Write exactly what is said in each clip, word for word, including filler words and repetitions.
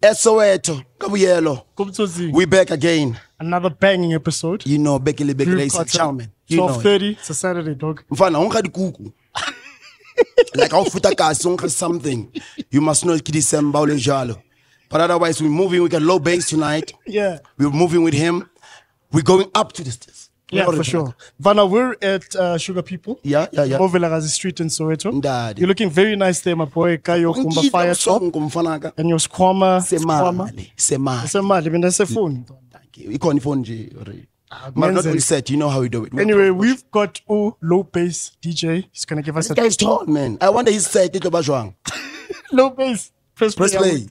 Soweto, Kabuyelo. We back again. Another banging episode. You know, Bekele Bekele, ladies and gentlemen. twelve thirty, it's a Saturday, dog. Mfana, unga di kuku. Like how futa kasi unga something. You must know December ole jalo. But otherwise, we're moving. We got low bass tonight. Yeah. We're moving with him. We're going up to the stairs. Yeah, for sure. Vana, we're at uh, Sugar People. Yeah, yeah, yeah. Ovelagazi Street in Soweto. Ndadi. You're looking very nice there, my boy. Kayo kumba fire top. And your squama. Semali. Semali. Semali. I mean, that's a phone. Thank you. You can't phone G already. Man, not on set. You know how we do it. Anyway, we've got O low bass D J. He's gonna give us this a. This guy's tall, man. I wonder his set. Low bass. Press play. Press play.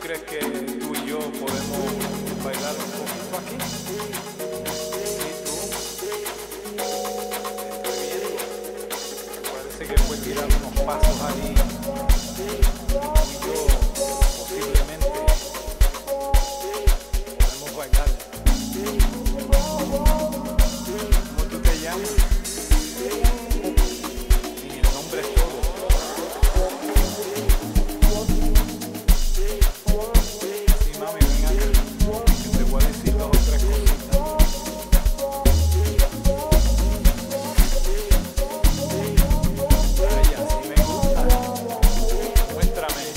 crees que tú y yo podemos bailar un poquito aquí? Sí, tú. Estoy viendo. Parece que fue tirar unos pasos ahí. Tú y yo posiblemente podemos bailar. ¿Cómo tú te llamas? Y mi nombre es todo. Sí, mami, ven acá, que te voy a decir dos o tres cositas. Ay, así me gusta. Muéstrame.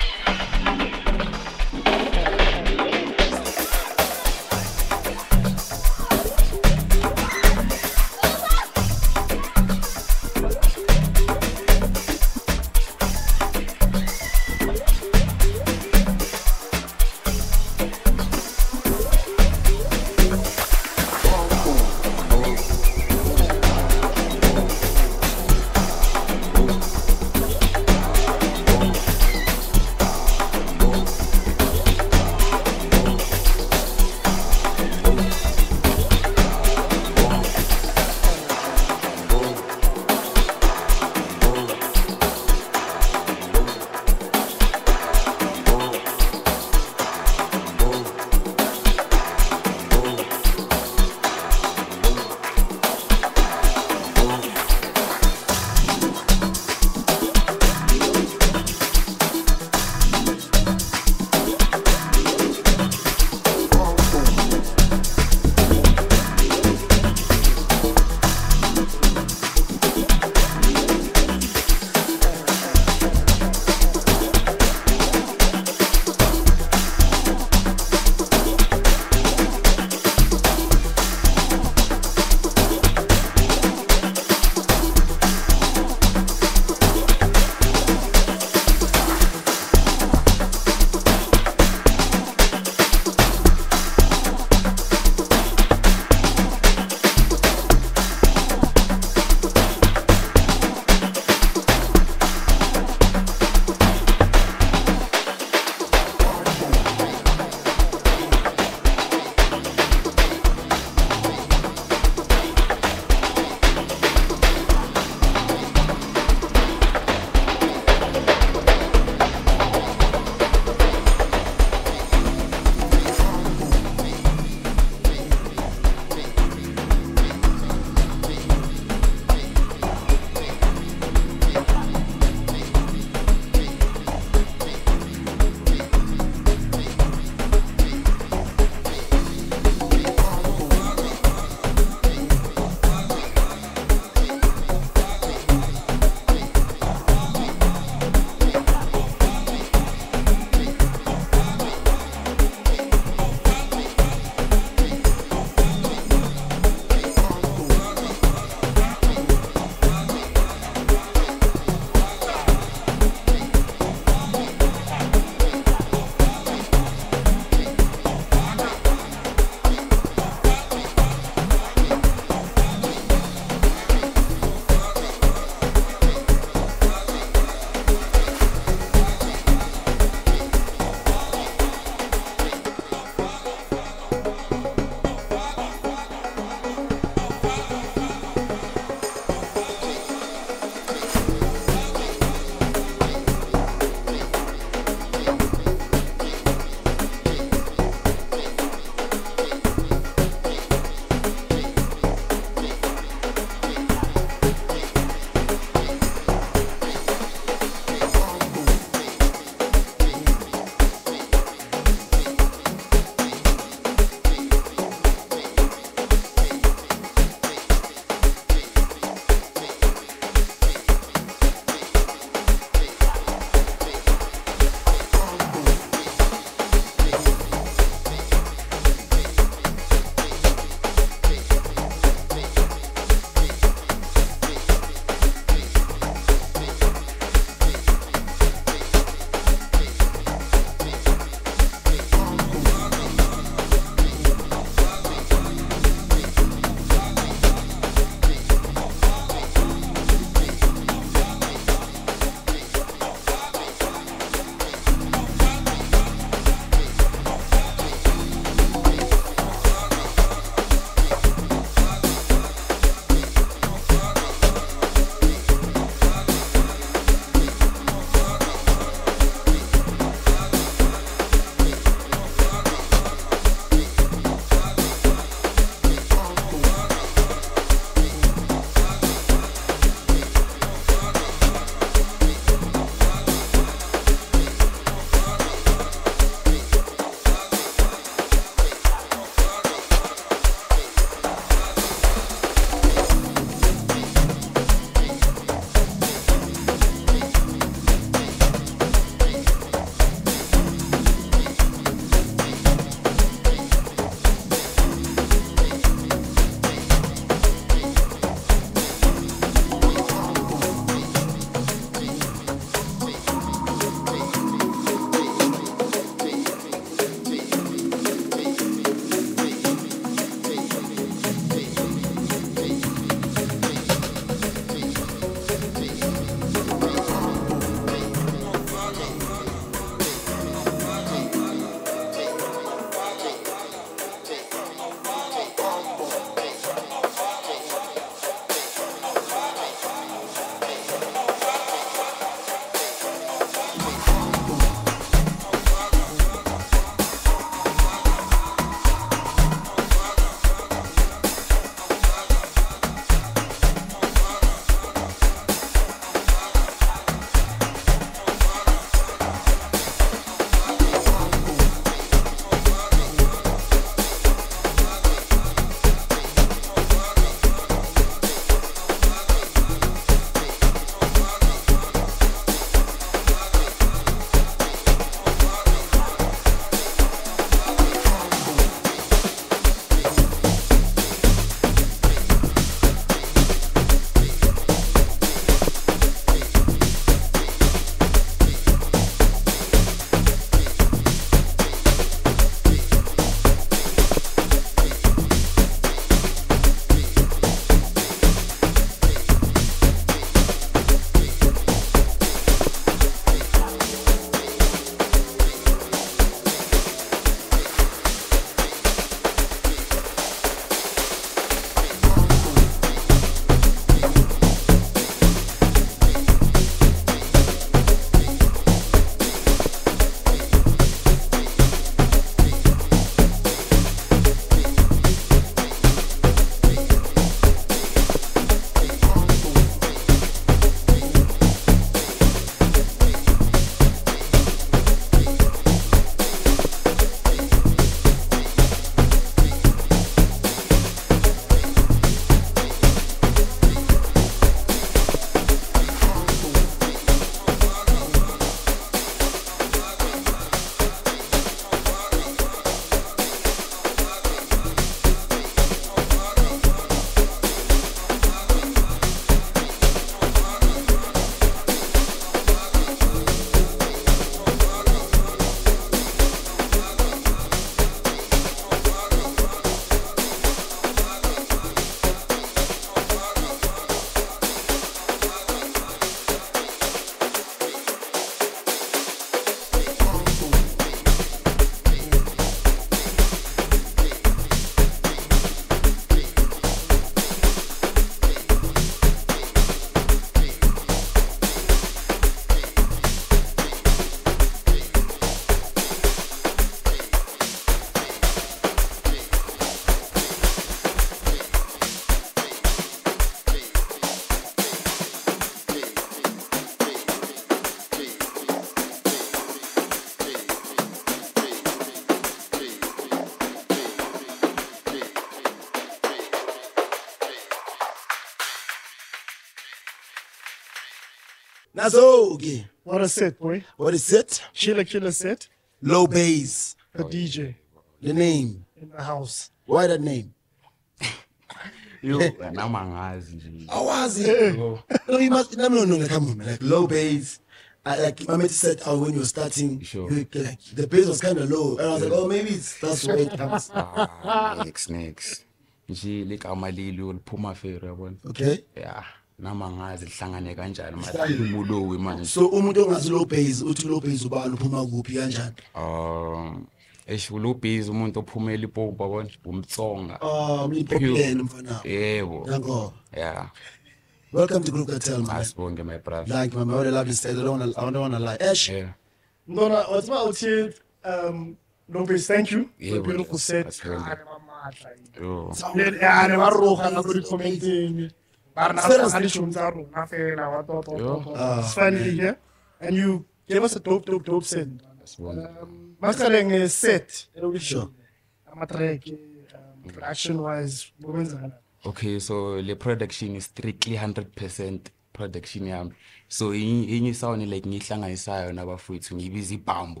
Nazo, okay. What a set, boy. What is it? Killer, killer set. Low bass. The D J The name. in the house. Why that name? Yo, namangazi nje. Awazi. No, you must. No, no, no. Like, come on, man. Like low bass. I, like I meant to said out when you were starting. Sure. You, like the bass was kind of low, and I was like, oh, maybe it's that's where it comes. Ah, next next. Nje ligama leli uliphuma fero yabona. Okay. Yeah. Namangazi lihlangane kanjani manje umulowe manje. So umuntu ongazi low bass, uthi low bass ubani uphuma kuphi kanjani? Um, esho lo base umuntu ophumela ipompa yabona umtsonga. Um, ipopuleni mfana. Yebo. Danko. Yeah. Welcome to Group Cartel, man. Asibonge my brother. Like, man, I would love to say, I don't want to, I don't want to lie. Ash. Yeah. No, no, what's about here? Um, Lopez, thank you Yeah, for a beautiful well, set. that's really- Yo. Yeah, ne ba roga na go di commenting. Ba na ga di tshom tsa rona fela wa to to. It's finally here, and you gave us a dope, dope, dope set. Asibonge. Um, Maskaleng is set. Sure. I'm a track, um, production wise, women's. Okay, so the production is strictly one hundred percent production yami. So inye sound like ngihlanganisayo nabafowethu ngibiza ibhambo.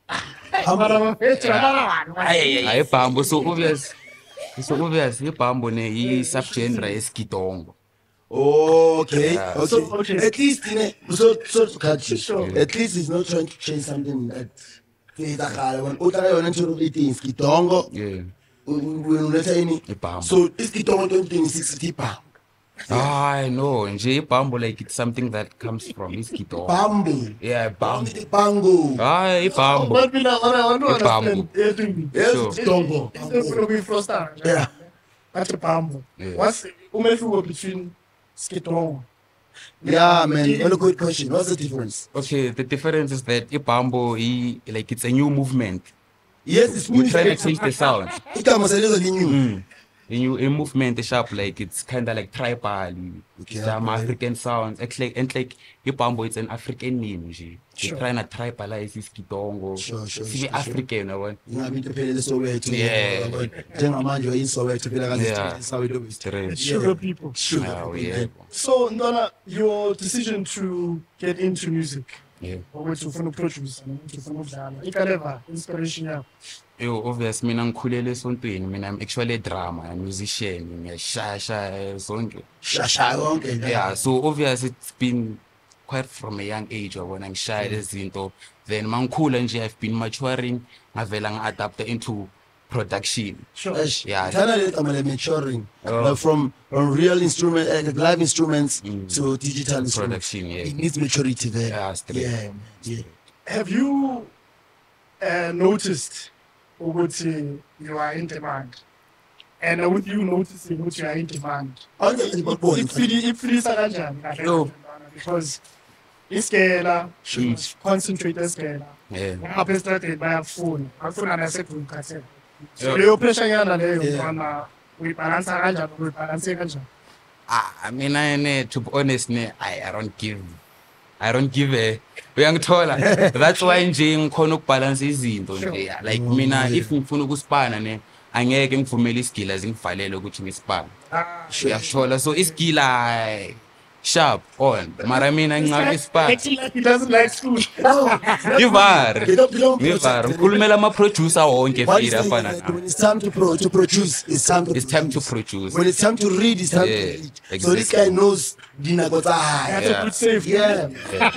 Hayi ibhambo so obvious. So obvious ibhambo ne i subgenre esikidongo. Okay. Yeah. Okay. So, okay. At least, you know, so, so to cut you. Sure. At least he's not trying to change something that. When utala yona ntho e teng skidongo. Yeah. When let's say any. Ibhambo. So iskidongo don't think sixty pound. I know, nje ibhambo like it's something that comes from isikidongo. Bambo. Yeah, ibhambo. Bango. Ah, ibhambo. But we know, I want to understand Ibhambo. everything. Yes, Sure. skidongo. It's going to be frustrating. Yeah. That's a bambo. Yeah. What's umehluko between skitong? Yeah, man. What a good question. What's the difference? Okay, the difference is that ibhambo i like it's a new movement. Yes, it's We're new. trying to change the sound. Igama selizo linyu. Mm. In you a movement sharp like it's kind of like tribal. Okay, Some okay. African sounds. It's like and like ibhambo it's an African name nje. Sure. We're trying to tribalize isikidongo. Sure, sure, Sibe sure, African yabona. Ingabe into phela leSoweto. Yeah. Njengamanje wayiSoweto phela kaze Yeah. Soweto. Straight. Sugar people. Sure. Oh, yeah. So, Ndona, your decision to get into music, Yeah. or to find a producer, to find a genre, ikaleva inspiration yakho. Yo, obvious mina ngikhulele esontweni. Mina I'm actually a drama, a musician, ngiyashaya zonke. Shasha konke. Yeah, so obvious it's been quite from a young age wabona ngishaya lezinto. Then mangikhula nje I've been maturing, ngavela nga-adapt into production. Sure. Yeah. Thana le gama le maturing. Oh. Like from from real instrument, uh, live instruments to digital instruments. Production, yeah. It needs maturity there. Yeah, straight. Yeah, yeah. Have you uh, noticed ukuthi you are in demand? And uh, with you noticing that you are in demand, Onke ngibona. ifilisa kanjani kahle Yo. Ndona? Because iskela, concentrate iskela. Yeah. Ngapha estradeni bayafuna, afuna naseGroup Cartel. So Yo. leyo pressure nyana leyo Yeah. Ndona uyibalansa kanjani, uyibalanse kanjani? Ah, I mean, I ne, to be honest, ne, I, I don't give, I don't give a, uyangithola. That's why nje ngikhona ukubalance izinto nje. Like mina, if ngifuna ukuspana ne, angeke ngivumele isigila zingivalele ukuthi ngispana. Ah, Uyangithola. So isigila sharp on. Mara mina ngingabe ispana. acting like he doesn't like school. Ngivar. They don't- they don't Ngivar. protect- Ngikhulumela ama producer wonke What is fira the- fana. when it's time to pro to produce, it's time to It's time to produce. produce. When it's time to read, it's time Yeah, to read. So this exactly. guy knows Dina got That's a Yeah. good save. Yeah. Yeah,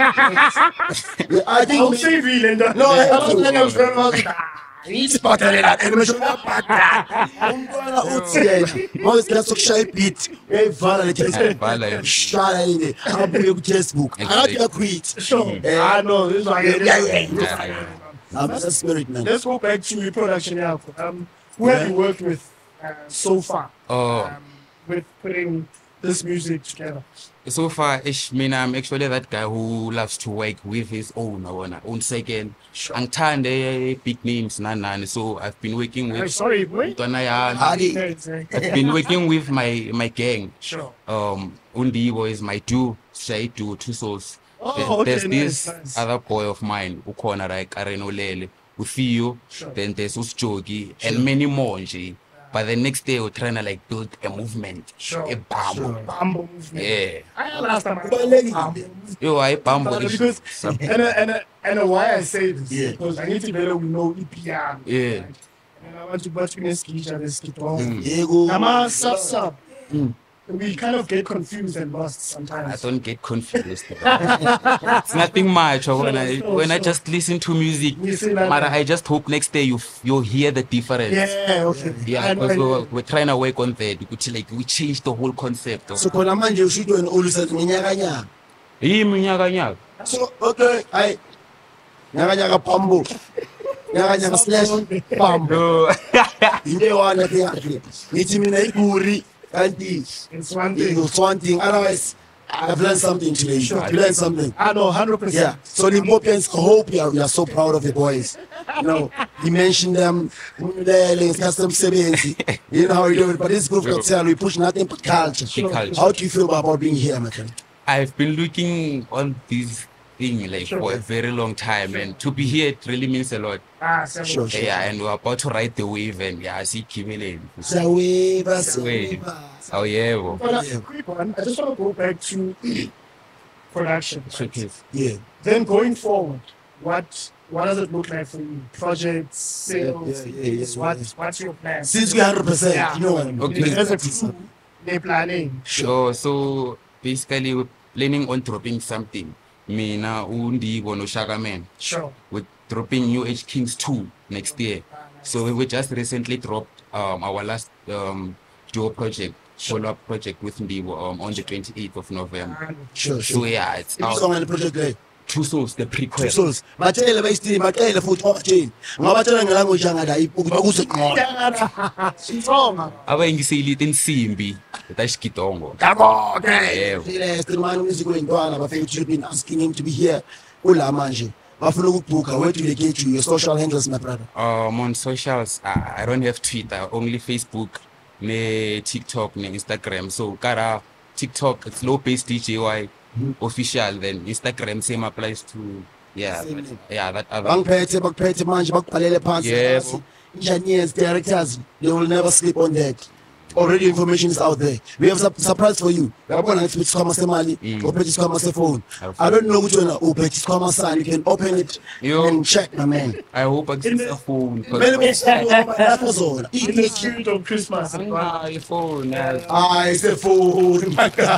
I I'll think save you, Linda. No, I have to. think I'm very well. Isibhadalele animation yaphatha. Umntwana uthi yena, mawuthi sokushaya ibeat, uyayivala le Uyayivala yona. Shala yini, abuye ku Facebook. Exactly. Akathi quit. Sure. Eh, I know. This is why yeah, yeah, yeah. Yeah, yeah. I'm a spirit man. Let's go back to your production now. Um, who have you worked with uh, so far? Oh. Um, with putting this music together. So far, ish, mina, I'm actually that guy who loves to work with his own, own, own second. Angithande big names, nani. So I've been working I'm with sorry, boy. Ntwana Yana. Ali. I've been working with my my gang. Sure. Um, Undibo is my duo, Shay duo, two souls. Oh, Then okay, there's nice, this nice. other boy of mine, Ukona like Karen Olele, Uthio. Sure. Then there's Usjogi and many more. Nje. but the next day we're trying to like build a movement. Sure. A bumble. Bumble movement. Yeah. I last time I Kubalulekile. Bumble movement. Yo, I bumble. But is because some- and uh, and uh, and uh, why I say this Yeah. because I need to better we know E P R. Yeah. And I want to watch me skija this kitong. Yego. Nama sub sub. Mm. We kind of get confused and lost I sometimes. don't get confused. It's nothing much. Or when I Sure, when I sure. just listen to music, We say like Mara, that. I just hope next day you f- you'll hear the difference. Yeah, okay. Yeah, I know, because I know. we're, we're trying to work on that. Ukuthi like we change the whole concept. Of, So khona manje ushutwe wena olusathi ngenyaka nyaka. yimi nyaka nyaka. So okay, I nyaka nyaka pambo. Nyaka nyaka slash pambo. No. Into ewana ke yakhe. Ngithi mina iguri kanti It's one thing. it's one thing. Otherwise, I've learned something today. Sure. You learned something. I know, hundred Yeah. percent. So Limpopians, I hope you are, you are so proud of the boys. You know, you mentioned them, custom seventy. You know how we do it. But this group Sure. cocktail, we push nothing but culture. Sure. Culture. How do you feel about being here, my friend? I've been looking on this thing like Sure. for a very long time, and to be here it really means a lot. Ah, seven. Sure, sure. Yeah, and we're about to ride the wave, and yeah, I see Kimele. Saweba, Wave. saweba. Oh yeah, bro. But uh, Yeah. quick one, I just want to go back to production. right? Showcase. Yeah. Then going forward, what what does it look like for you? Projects, sales, Yeah, yeah, yeah, yeah, what yeah. what's your plan? Since we one hundred percent, Yeah. you know what I mean? Okay. As a crew, they're planning. Sure. So basically, we're planning on dropping something. Mina, Undigo, no Shagaman. Sure. We're dropping New Age Kings two next year. So we just recently dropped um, our last um, duo project, follow-up project with Ndibo um, on the twenty-eighth of November. Sure, So sure. yeah, it's If song out. on the project there. Two Souls, the prequel. Souls. Batshele bayistream, batshele futhi batshele. Ngabatshela ngelanguage yangala ukuthi bakuse ngqondo. Strong. Abayingisile insimbi etashikidongo. Yabo, okay. Yebo. Phile streaming music wentwana bafethu you've been asking him to be here. Ula manje. Bafuna ukubhuka, where do they get you? Your social handles, my brother. Um, on socials, I, I don't have Twitter, only Facebook, ne TikTok, ne Instagram. So, kara TikTok, it's low base D J Y official. Then Instagram, same applies to yeah, Same but- thing. yeah, that other. Bangiphethe bakuphethe manje bakubhalele phansi. Yebo. Engineers, directors, they will never sleep on that. Already information is out there. We have a surprise for you. Uyabona ngithi isikhwama semali, uphethe isikhwama sefone. I don't know which one uphethe isikhwama sani. You can open it Yo. and check, my man. I hope I get a phone. 'cause- Vele lapho zona. In the spirit of Christmas. Ah, iPhone. yeah. Hayi sefone.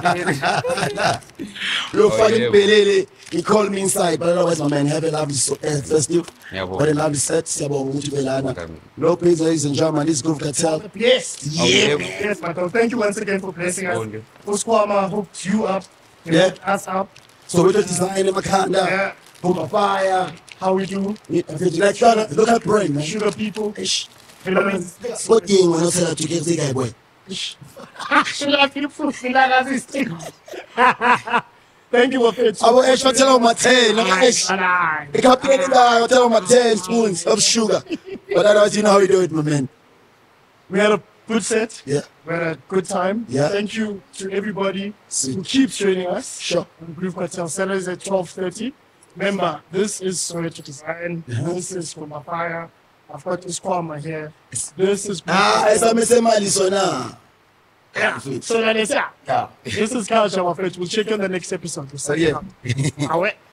Uyofaka yebo. impelele. He called me inside, but otherwise, my man, have a lovely so- uh, festive. Yabo. What a lovely set. Siyabonga ukuthi ube lana. Okay. Lopez, ladies and gentlemen, this Groove Cartel. Yes. Oh, Yeah. yeah. Yes, Michael. Thank you once again for blessing us. Okay. Uskwama hooked you up. You Yeah. hooked us up. So we just design emakhanda. Yeah. Pumba fire. How we do. Like Shana, look at brain, man. Sugar people. Ish. Vitamins. What thing when I say that to get the guy boy? Sugar people. Thank you, Wafet. Abo Ash, I tell him my ten, no Ash. The captain in I tell him my ten spoons of sugar. But otherwise, you know how we do it, my man. We had a good set. Yeah. We had a good time. Yeah. Thank you to everybody Sweet. who keeps joining us. Sure. On Groove Cartel Saturdays at twelve thirty. Remember, this is Soweto Design. This is Kuma Fire. I've got this Kwama here. This is Ah, esa mesemali sona. yeah. So that is yeah. Yeah. This is Culture, my friends. We'll check you on the next episode. So yeah. Awe.